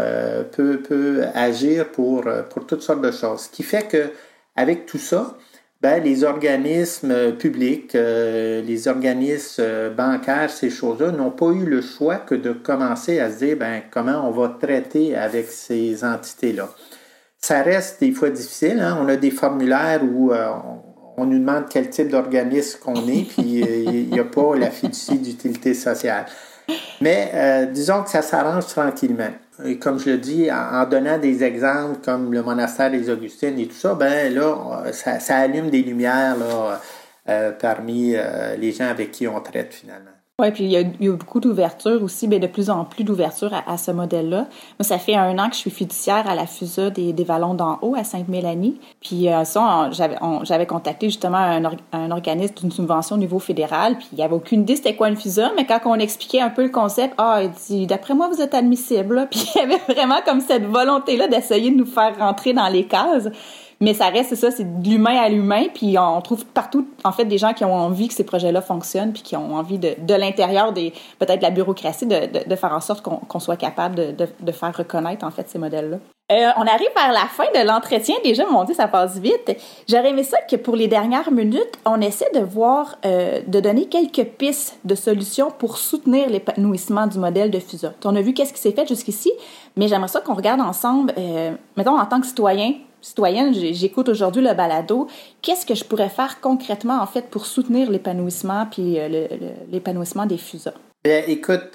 peut agir pour toutes sortes de choses. Ce qui fait qu'avec tout ça, les organismes publics, les organismes bancaires, ces choses-là, n'ont pas eu le choix que de commencer à se dire comment on va traiter avec ces entités-là. Ça reste des fois difficile. Hein? On a des formulaires où on nous demande quel type d'organisme qu'on est, puis il n'y a pas la fiducie d'utilité sociale. Mais disons que ça s'arrange tranquillement. Et comme je le dis, en donnant des exemples comme le monastère des Augustines et tout ça, ça allume des lumières là, parmi les gens avec qui on traite finalement. Oui, puis il y a beaucoup d'ouverture aussi, de plus en plus d'ouverture à ce modèle-là. Moi, ça fait 1 an que je suis fiduciaire à la FUSA des Vallons d'en haut à Sainte-Mélanie. Puis j'avais contacté justement un organisme d'une subvention au niveau fédéral, puis il n'y avait aucune idée c'était quoi une FUSA, mais quand on expliquait un peu le concept, il dit « D'après moi, vous êtes admissible. » là. Puis il y avait vraiment comme cette volonté-là d'essayer de nous faire rentrer dans les cases. Mais ça reste, c'est de l'humain à l'humain, puis on trouve partout, en fait, des gens qui ont envie que ces projets-là fonctionnent, puis qui ont envie de l'intérieur peut-être de la bureaucratie, de faire en sorte qu'on soit capable de faire reconnaître, en fait, ces modèles-là. On arrive vers la fin de l'entretien. Déjà, mon Dieu, ça passe vite. J'aurais aimé ça que pour les dernières minutes, on essaie de voir, de donner quelques pistes de solutions pour soutenir l'épanouissement du modèle de FUSA. On a vu qu'est-ce qui s'est fait jusqu'ici, mais j'aimerais ça qu'on regarde ensemble, mettons, en tant que citoyenne, j'écoute aujourd'hui le balado. Qu'est-ce que je pourrais faire concrètement, en fait, pour soutenir l'épanouissement puis l'épanouissement des FUSA? Bien, écoute,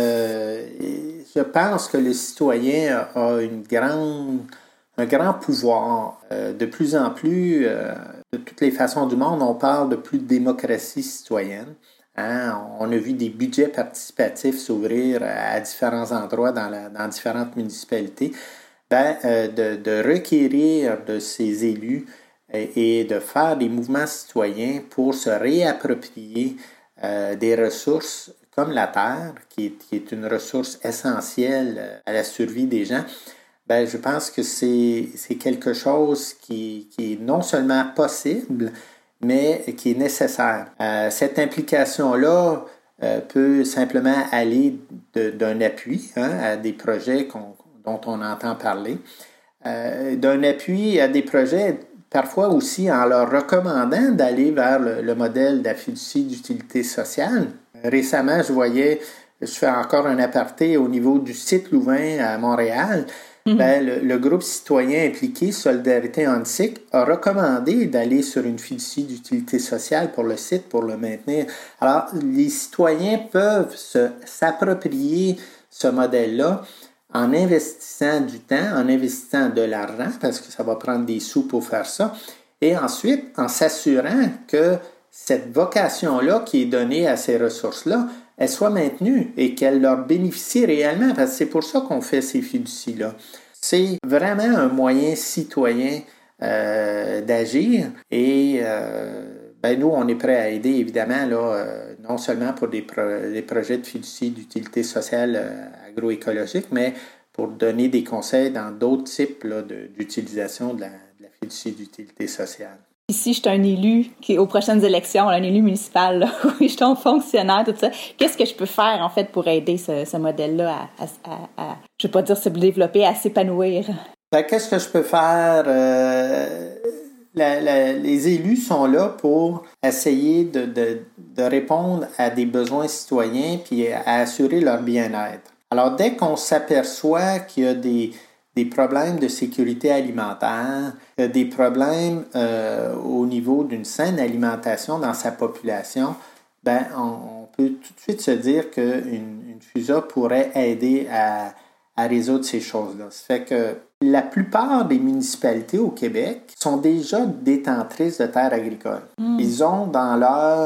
je pense que le citoyen a un grand pouvoir. De plus en plus, de toutes les façons du monde, on parle de plus de démocratie citoyenne. Hein? On a vu des budgets participatifs s'ouvrir à différents endroits dans différentes municipalités. De requérir de ces élus et de faire des mouvements citoyens pour se réapproprier des ressources comme la terre, qui est une ressource essentielle à la survie des gens. Ben, je pense que c'est quelque chose qui est non seulement possible, mais qui est nécessaire. Cette implication-là peut simplement aller d'un appui à des projets dont on entend parler, d'un appui à des projets parfois aussi en leur recommandant d'aller vers le modèle de la fiducie d'utilité sociale. Récemment, je fais encore un aparté au niveau du site Louvain à Montréal. Ben, le groupe citoyen impliqué, Solidarité Onsic, a recommandé d'aller sur une fiducie d'utilité sociale pour le site, pour le maintenir. Alors, les citoyens peuvent s'approprier ce modèle-là en investissant du temps, en investissant de l'argent, parce que ça va prendre des sous pour faire ça, et ensuite en s'assurant que cette vocation-là qui est donnée à ces ressources-là, elle soit maintenue et qu'elle leur bénéficie réellement, parce que c'est pour ça qu'on fait ces fiducies-là. C'est vraiment un moyen citoyen d'agir et ben nous, on est prêt à aider, évidemment, là, non seulement pour des projets de fiducie d'utilité sociale agroécologique, mais pour donner des conseils dans d'autres types là, d'utilisation de la fiducie d'utilité sociale. Ici, je suis un élu qui, aux prochaines élections, un élu municipal, là, oui, je suis un fonctionnaire, tout ça. Qu'est-ce que je peux faire, en fait, pour aider ce modèle-là à je ne vais pas dire se développer, à s'épanouir? Ben, qu'est-ce que je peux faire? Les élus sont là pour essayer de répondre à des besoins citoyens puis à assurer leur bien-être. Alors, dès qu'on s'aperçoit qu'il y a des problèmes de sécurité alimentaire, des problèmes au niveau d'une saine alimentation dans sa population, ben on peut tout de suite se dire qu'une FUSA pourrait aider à résoudre ces choses-là. Ça fait que la plupart des municipalités au Québec sont déjà détentrices de terres agricoles. Ils ont dans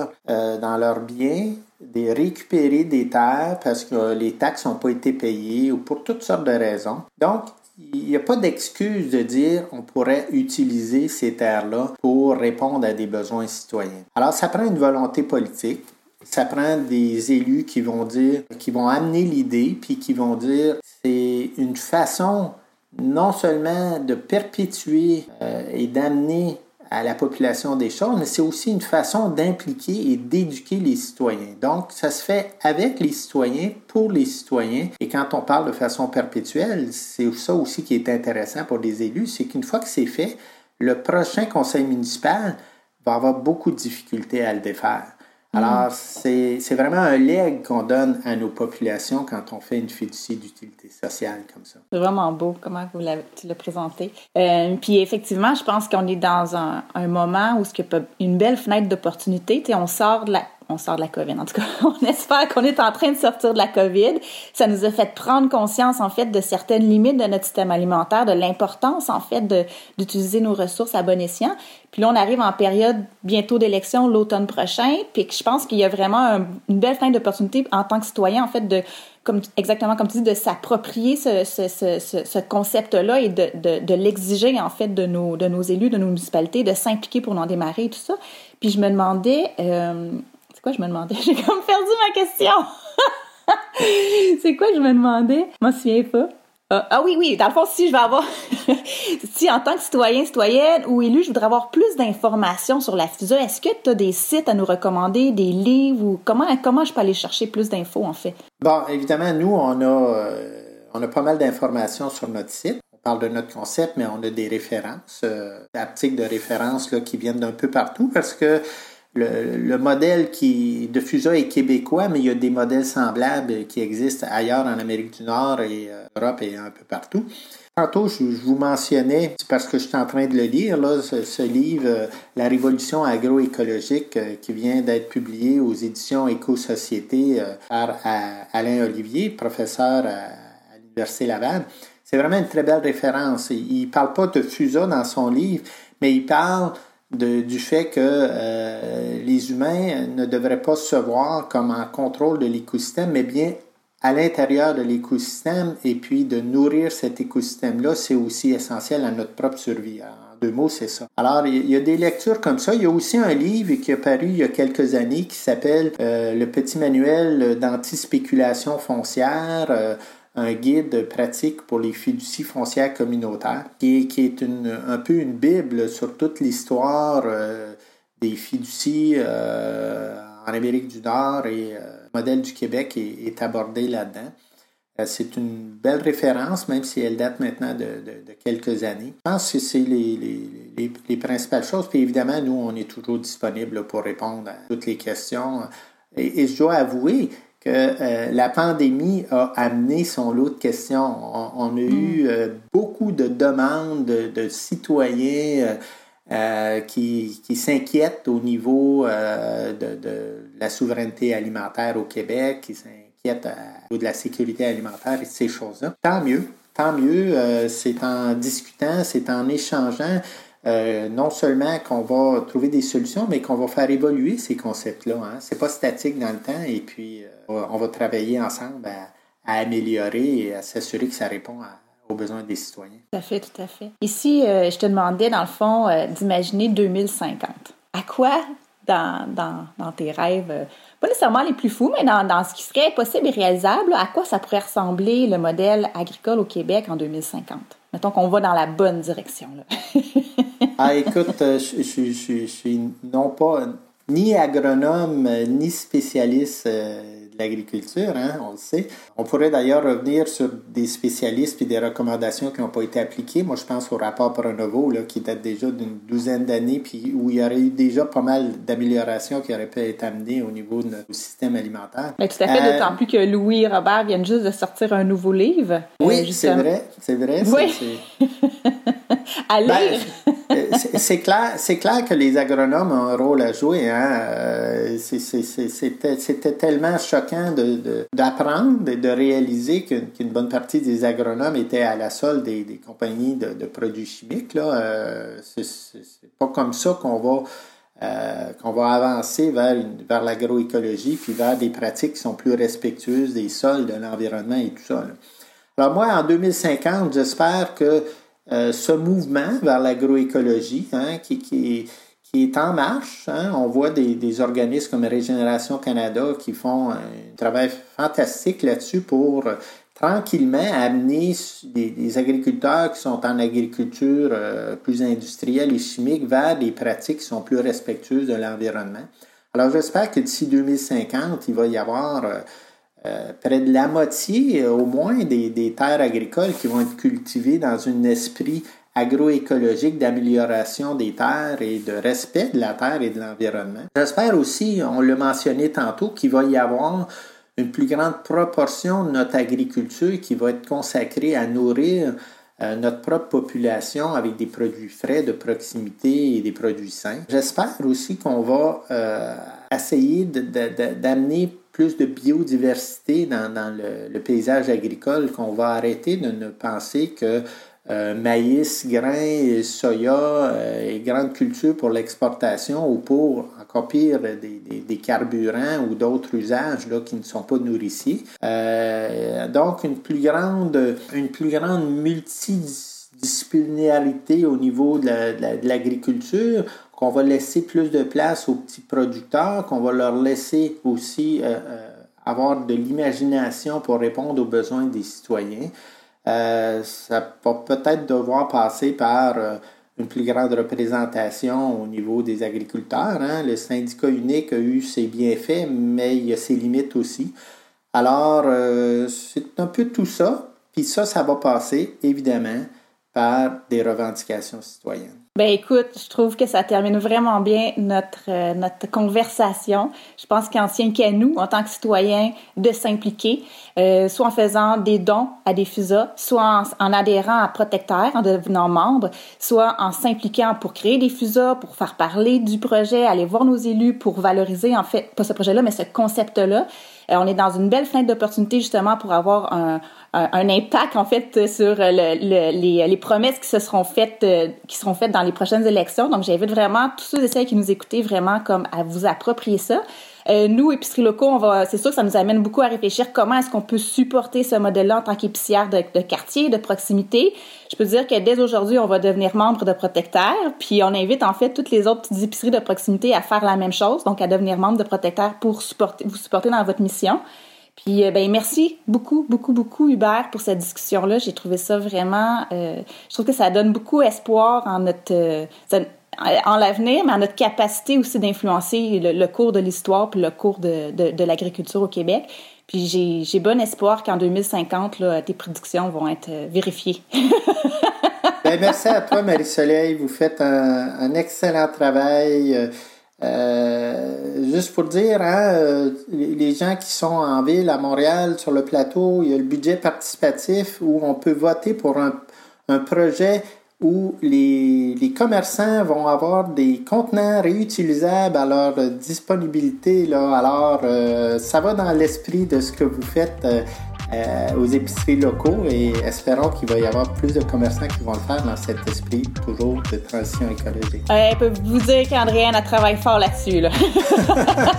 leur bien récupéré des terres parce que les taxes n'ont pas été payées ou pour toutes sortes de raisons. Donc, il n'y a pas d'excuse de dire on pourrait utiliser ces terres-là pour répondre à des besoins citoyens. Alors, ça prend une volonté politique. Ça prend des élus qui vont amener l'idée, puis qui vont dire c'est une façon non seulement de perpétuer et d'amener à la population des choses, mais c'est aussi une façon d'impliquer et d'éduquer les citoyens. Donc, ça se fait avec les citoyens, pour les citoyens. Et quand on parle de façon perpétuelle, c'est ça aussi qui est intéressant pour les élus, c'est qu'une fois que c'est fait, le prochain conseil municipal va avoir beaucoup de difficultés à le défaire. Alors, c'est vraiment un legs qu'on donne à nos populations quand on fait une fiducie d'utilité sociale comme ça. C'est vraiment beau comment tu l'as présenté. Puis effectivement, je pense qu'on est dans un moment où il y a une belle fenêtre d'opportunité. Tu sais, on sort de la COVID. En tout cas, on espère qu'on est en train de sortir de la COVID. Ça nous a fait prendre conscience, en fait, de certaines limites de notre système alimentaire, de l'importance, en fait, d'utiliser nos ressources à bon escient. Puis là, on arrive en période bientôt d'élection, l'automne prochain. Puis je pense qu'il y a vraiment une belle fenêtre d'opportunité en tant que citoyen, en fait, exactement comme tu dis, de s'approprier ce concept-là et de l'exiger, en fait, de nos élus, de nos municipalités, de s'impliquer pour en démarrer et tout ça. Puis je me demandais... C'est quoi je me demandais? J'ai comme perdu ma question! C'est quoi je me demandais? Je m'en souviens pas. Ah oui, dans le fond, si je vais avoir... si en tant que citoyenne ou élu, je voudrais avoir plus d'informations sur la FUSA, est-ce que tu as des sites à nous recommander, des livres, ou comment je peux aller chercher plus d'infos, en fait? Bon, évidemment, nous, on a pas mal d'informations sur notre site. On parle de notre concept, mais on a des références, articles de référence là, qui viennent d'un peu partout, parce que le modèle de FUSA est québécois, mais il y a des modèles semblables qui existent ailleurs en Amérique du Nord et en Europe et un peu partout. Tantôt, je vous mentionnais, c'est parce que je suis en train de le lire, là, ce livre, La Révolution agroécologique, qui vient d'être publié aux éditions Éco-Société par Alain Olivier, professeur à l'Université Laval. C'est vraiment une très belle référence. Il ne parle pas de FUSA dans son livre, mais il parle du fait que les humains ne devraient pas se voir comme en contrôle de l'écosystème, mais bien à l'intérieur de l'écosystème, et puis de nourrir cet écosystème-là, c'est aussi essentiel à notre propre survie. En 2 mots, c'est ça. Alors, il y a des lectures comme ça. Il y a aussi un livre qui a paru il y a quelques années qui s'appelle Le petit manuel d'antispéculation foncière, un guide pratique pour les fiducies foncières communautaires, qui est un peu une bible sur toute l'histoire des fiducies en Amérique du Nord, et le modèle du Québec est abordé là-dedans. C'est une belle référence, même si elle date maintenant de quelques années. Je pense que c'est les principales choses. Puis évidemment, nous, on est toujours disponible pour répondre à toutes les questions. Et je dois avouer que la pandémie a amené son lot de questions. On a eu beaucoup de demandes de citoyens qui s'inquiètent au niveau de la souveraineté alimentaire au Québec, qui s'inquiètent au niveau de la sécurité alimentaire et ces choses-là. Tant mieux, c'est en discutant, c'est en échangeant, non seulement qu'on va trouver des solutions, mais qu'on va faire évoluer ces concepts-là. Hein. C'est pas statique dans le temps, et puis on va travailler ensemble à améliorer et à s'assurer que ça répond aux besoins des citoyens. Tout à fait, tout à fait. Ici, je te demandais, dans le fond, d'imaginer 2050. À quoi, dans tes rêves, pas nécessairement les plus fous, mais dans ce qui serait possible et réalisable, à quoi ça pourrait ressembler le modèle agricole au Québec en 2050? Mettons qu'on va dans la bonne direction. Là. Écoute, je suis non pas ni agronome, ni spécialiste de l'agriculture, hein, on le sait. On pourrait d'ailleurs revenir sur des spécialistes et des recommandations qui n'ont pas été appliquées. Moi, je pense au rapport Pronovo, là, qui date déjà d'une douzaine d'années, puis où il y aurait eu déjà pas mal d'améliorations qui auraient pu être amenées au niveau de notre système alimentaire. Mais tout à fait, d'autant plus que Louis et Robert viennent juste de sortir un nouveau livre. Oui, c'est vrai. Oui. À lire. C'est clair que les agronomes ont un rôle à jouer. Hein? C'était tellement choquant d'apprendre et de réaliser qu'une bonne partie des agronomes étaient à la solde des compagnies de produits chimiques. Là. C'est pas comme ça qu'on va avancer vers l'agroécologie puis vers des pratiques qui sont plus respectueuses des sols, de l'environnement et tout ça. Là. Alors moi, en 2050, j'espère que ce mouvement vers l'agroécologie, hein, qui est en marche, hein, on voit des organismes comme Régénération Canada qui font un travail fantastique là-dessus pour tranquillement amener des agriculteurs qui sont en agriculture plus industrielle et chimique vers des pratiques qui sont plus respectueuses de l'environnement. Alors j'espère que d'ici 2050, il va y avoir près de la moitié, au moins, des terres agricoles qui vont être cultivées dans un esprit agroécologique d'amélioration des terres et de respect de la terre et de l'environnement. J'espère aussi, on l'a mentionné tantôt, qu'il va y avoir une plus grande proportion de notre agriculture qui va être consacrée à nourrir notre propre population avec des produits frais de proximité et des produits sains. J'espère aussi qu'on va essayer d'amener plus de biodiversité dans le paysage agricole, qu'on va arrêter de ne penser que maïs, grains, soya et grandes cultures pour l'exportation ou pour, encore pire, des carburants ou d'autres usages là, qui ne sont pas nourriciers. Donc, une plus grande multidisciplinarité au niveau de l'agriculture, qu'on va laisser plus de place aux petits producteurs, qu'on va leur laisser aussi avoir de l'imagination pour répondre aux besoins des citoyens. Ça va peut-être devoir passer par une plus grande représentation au niveau des agriculteurs. Hein? Le syndicat unique a eu ses bienfaits, mais il y a ses limites aussi. Alors, c'est un peu tout ça. Puis ça va passer, évidemment, par des revendications citoyennes. Ben écoute, je trouve que ça termine vraiment bien notre conversation. Je pense qu'il en tient qu'à nous, en tant que citoyens, de s'impliquer, soit en faisant des dons à des FUSA, soit en adhérant à Protecteur, en devenant membre, soit en s'impliquant pour créer des FUSA, pour faire parler du projet, aller voir nos élus pour valoriser, en fait, pas ce projet-là, mais ce concept-là. On est dans une belle fenêtre d'opportunité justement pour avoir un impact en fait sur les promesses qui seront faites dans les prochaines élections. Donc j'invite vraiment tous ceux et celles qui nous écoutent vraiment comme à vous approprier ça. Nous, épiceries locaux, c'est sûr que ça nous amène beaucoup à réfléchir comment est-ce qu'on peut supporter ce modèle-là en tant qu'épicière de quartier, de proximité. Je peux dire que dès aujourd'hui, on va devenir membre de Protecteur, puis on invite en fait toutes les autres petites épiceries de proximité à faire la même chose, donc à devenir membre de Protecteur pour vous supporter dans votre mission. Puis, merci beaucoup, beaucoup, beaucoup, Hubert, pour cette discussion-là. J'ai trouvé ça vraiment... je trouve que ça donne beaucoup espoir en en l'avenir, mais en notre capacité aussi d'influencer le cours de l'histoire puis le cours de l'agriculture au Québec. Puis j'ai bon espoir qu'en 2050, là, tes prédictions vont être vérifiées. Merci à toi, Marie-Soleil. Vous faites un excellent travail. Juste pour dire, les gens qui sont en ville, à Montréal, sur le plateau, il y a le budget participatif où on peut voter pour un projet où les commerçants vont avoir des contenants réutilisables à leur disponibilité. Là. Alors, ça va dans l'esprit de ce que vous faites aux épiceries locaux et espérons qu'il va y avoir plus de commerçants qui vont le faire dans cet esprit toujours de transition écologique. Je peux vous dire qu'Andréane a travaillé fort là-dessus. Là.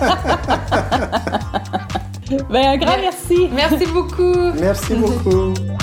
Un grand merci. Merci beaucoup. Merci beaucoup.